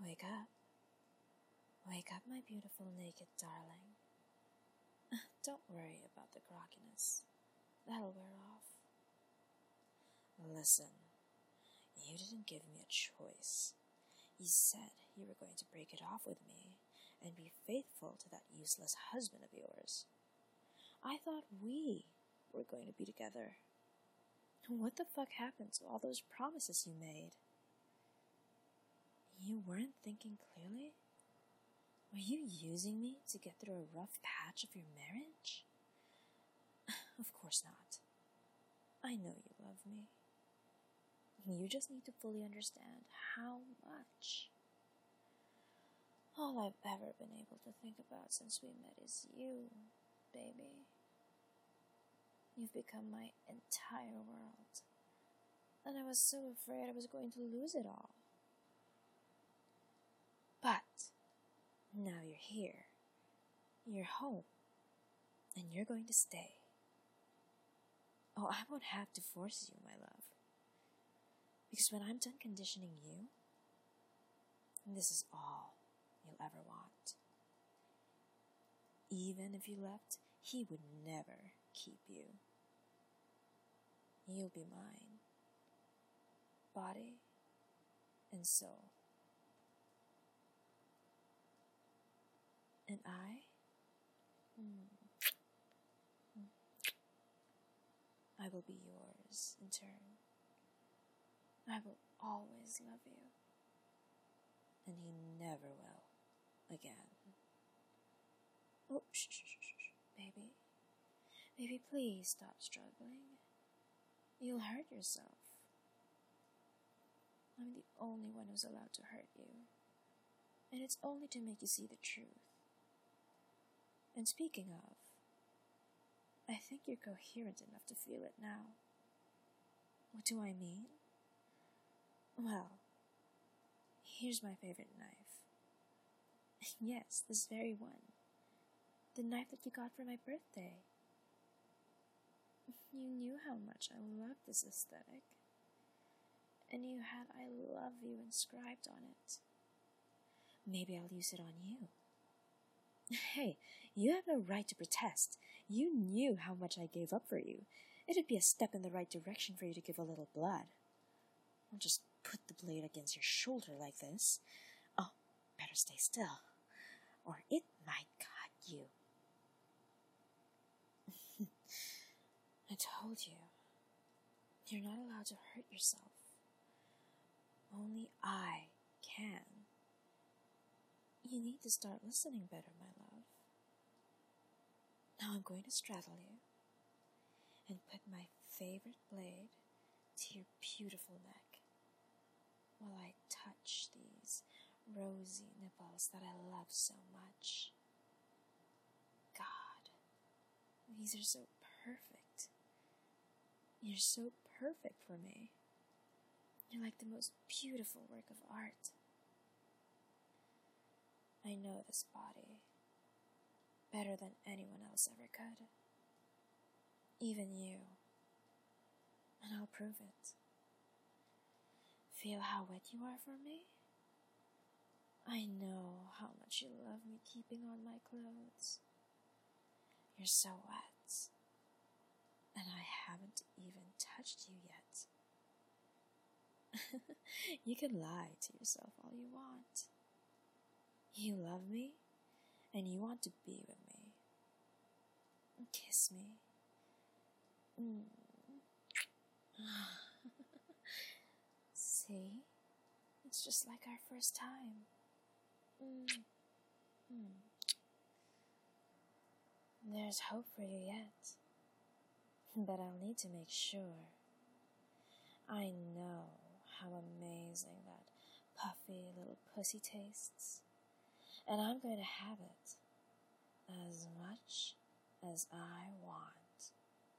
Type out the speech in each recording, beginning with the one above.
Wake up. Wake up, my beautiful naked darling. Don't worry about the grogginess. That'll wear off. Listen, you didn't give me a choice. You said you were going to break it off with me and be faithful to that useless husband of yours. I thought we were going to be together. What the fuck happened to all those promises you made? You weren't thinking clearly? Were you using me to get through a rough patch of your marriage? Of course not. I know you love me. You just need to fully understand how much. All I've ever been able to think about since we met is you, baby. You've become my entire world. And I was so afraid I was going to lose it all. But now you're here. You're home. And you're going to stay. Oh, I won't have to force you, my love. Because when I'm done conditioning you, this is all you'll ever want. Even if you left, he would never keep you. You'll be mine. Body and soul. And I will be yours in turn. I will always love you. And he never will again. Oh, shh, baby. Baby, please stop struggling. You'll hurt yourself. I'm the only one who's allowed to hurt you. And it's only to make you see the truth. And speaking of, I think you're coherent enough to feel it now. What do I mean? Well, here's my favorite knife. Yes, this very one. The knife that you got for my birthday. You knew how much I loved this aesthetic. And you had I love you inscribed on it. Maybe I'll use it on you. Hey, you have no right to protest. You knew how much I gave up for you. It'd be a step in the right direction for you to give a little blood. Don't just put the blade against your shoulder like this. Oh, better stay still, or it might cut you. I told you, you're not allowed to hurt yourself. Only I can. You need to start listening better, my love. Now I'm going to straddle you and put my favorite blade to your beautiful neck while I touch these rosy nipples that I love so much. God, these are so perfect. You're so perfect for me. You're like the most beautiful work of art. I know this body better than anyone else ever could. Even you. And I'll prove it. Feel how wet you are for me? I know how much you love me keeping on my clothes. You're so wet. And I haven't even touched you yet. You can lie to yourself all you want. You love me, and you want to be with me. Kiss me. See? It's just like our first time. There's hope for you yet. But I'll need to make sure. I know how amazing that puffy little pussy tastes. And I'm going to have it as much as I want.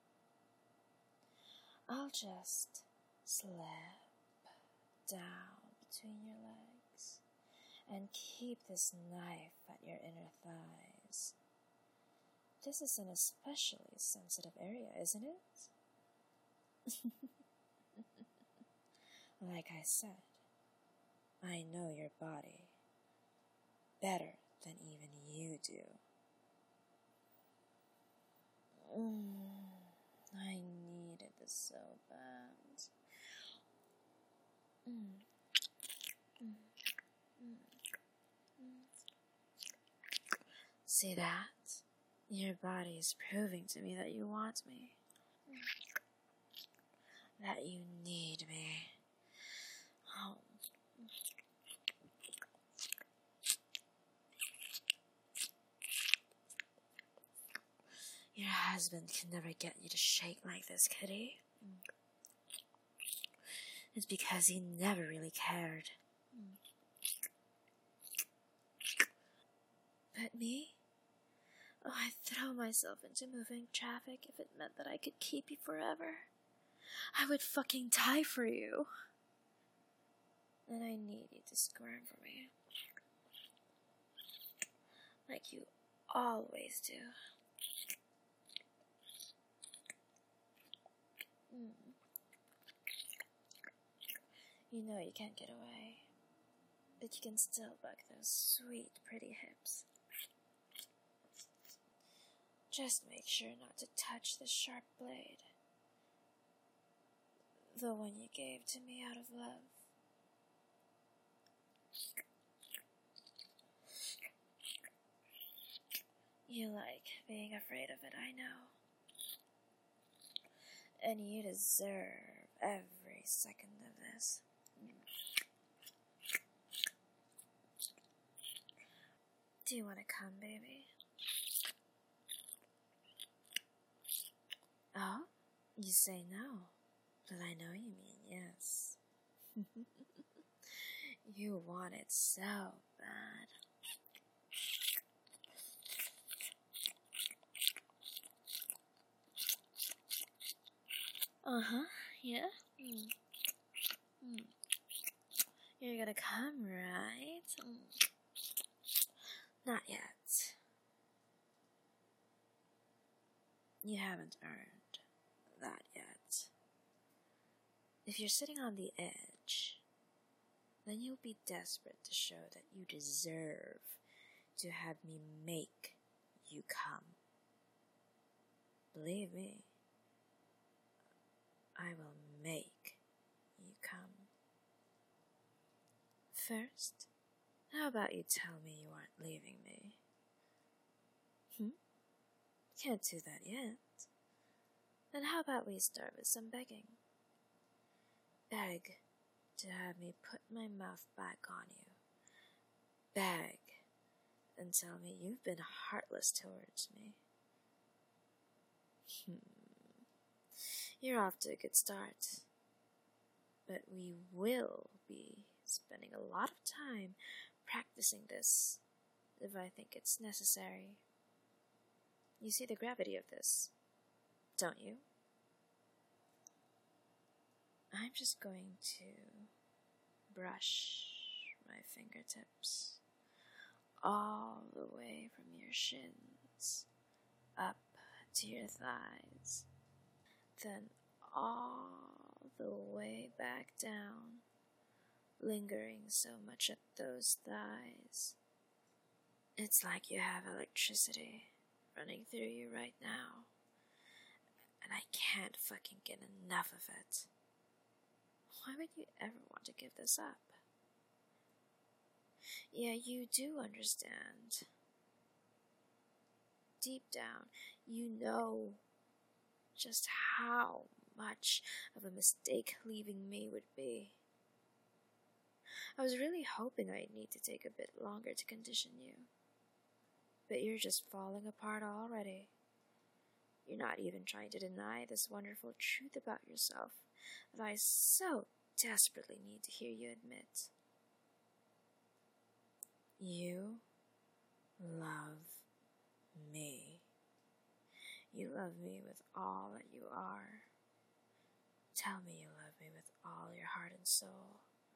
I'll just slip down between your legs and keep this knife at your inner thighs. This is an especially sensitive area, isn't it? Like I said, I know your body better than even you do. I needed this so bad. See that? Your body is proving to me that you want me. That you need me. Oh. Your husband can never get you to shake like this, could he? It's because he never really cared. But me? Oh, I'd throw myself into moving traffic if it meant that I could keep you forever. I would fucking die for you. And I need you to squirm for me. Like you always do. You know you can't get away, but you can still bug those sweet, pretty hips. Just make sure not to touch the sharp blade. The one you gave to me out of love. You like being afraid of it, I know. And you deserve every second of this. Do you want to come, baby? Oh, you say no, but I know you mean yes. You want it so bad. Yeah? You're gonna come, right? Not yet. You haven't earned that yet. If you're sitting on the edge, then you'll be desperate to show that you deserve to have me make you come. Believe me, I will make you come. First, how about you tell me you aren't leaving me? Can't do that yet. Then how about we start with some begging? Beg to have me put my mouth back on you. Beg and tell me you've been heartless towards me. You're off to a good start. But we will be spending a lot of time practicing this if I think it's necessary. You see the gravity of this, don't you? I'm just going to brush my fingertips all the way from your shins up to your thighs, then all the way back down, lingering so much at those thighs. It's like you have electricity running through you right now, and I can't fucking get enough of it. Why would you ever want to give this up? Yeah, you do understand. Deep down, you know just how much of a mistake leaving me would be. I was really hoping I'd need to take a bit longer to condition you. But you're just falling apart already. You're not even trying to deny this wonderful truth about yourself that I so desperately need to hear you admit. You love me. You love me with all that you are. Tell me you love me with all your heart and soul.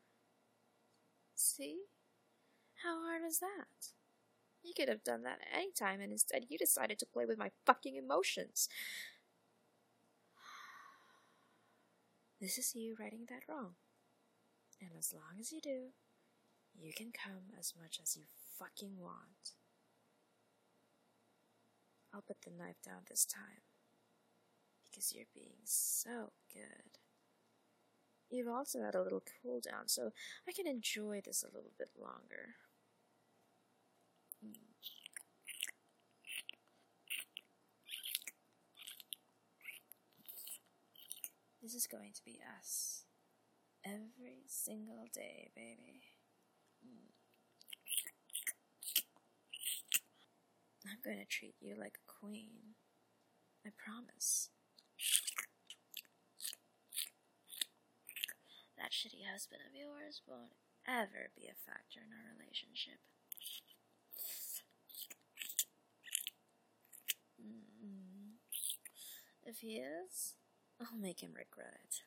See? How hard was that? You could have done that at any time, and instead you decided to play with my fucking emotions. This is you righting that wrong. And as long as you do, you can come as much as you fucking want. I'll put the knife down this time, because you're being so good. You've also had a little cool down, so I can enjoy this a little bit longer. This is going to be us. Every single day, baby. I'm going to treat you like a queen. I promise. That shitty husband of yours won't ever be a factor in our relationship. If he is, I'll make him regret it.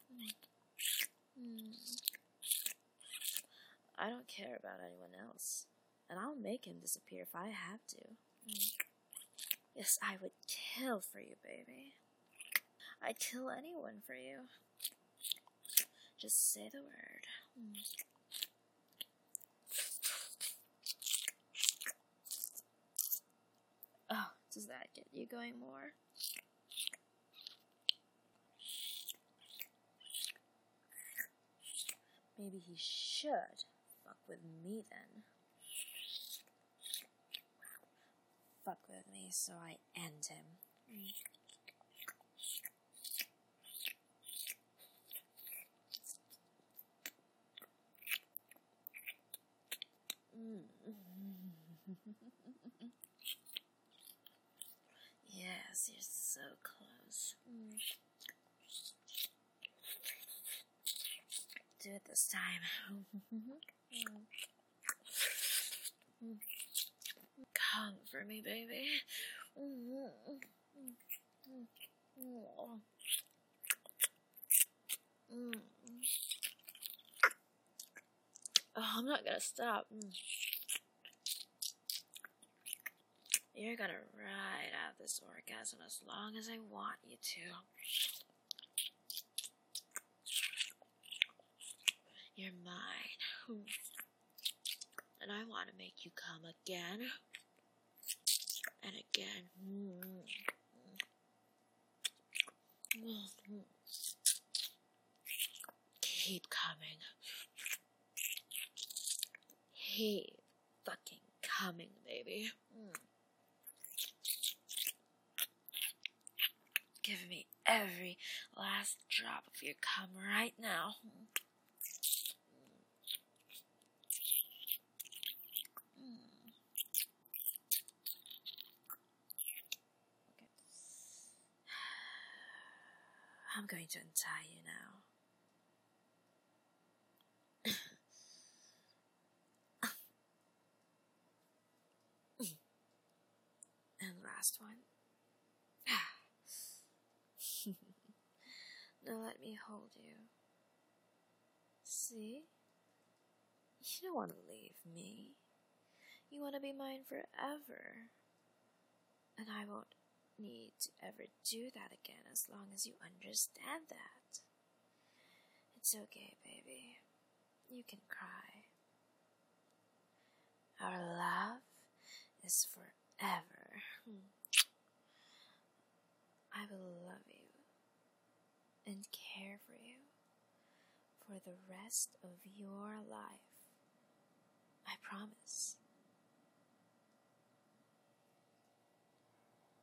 I don't care about anyone else, and I'll make him disappear if I have to. Yes, I would kill for you, baby. I'd kill anyone for you. Just say the word. Oh, does that get you going more? Maybe he should fuck with me then. Fuck with me so I end him. Yes, you're so close. Do it this time. Come for me, baby. Oh, I'm not gonna stop. You're gonna ride out this orgasm as long as I want you to. You're mine. And I want to make you come again. And again. Keep coming. Keep fucking coming, baby. Give me every last drop of your cum right now. Okay. I'm going to untie you now. And last one. Now let me hold you. See? You don't want to leave me. You want to be mine forever. And I won't need to ever do that again as long as you understand that. It's okay, baby. You can cry. Our love is forever. I will love you and care for you for the rest of your life.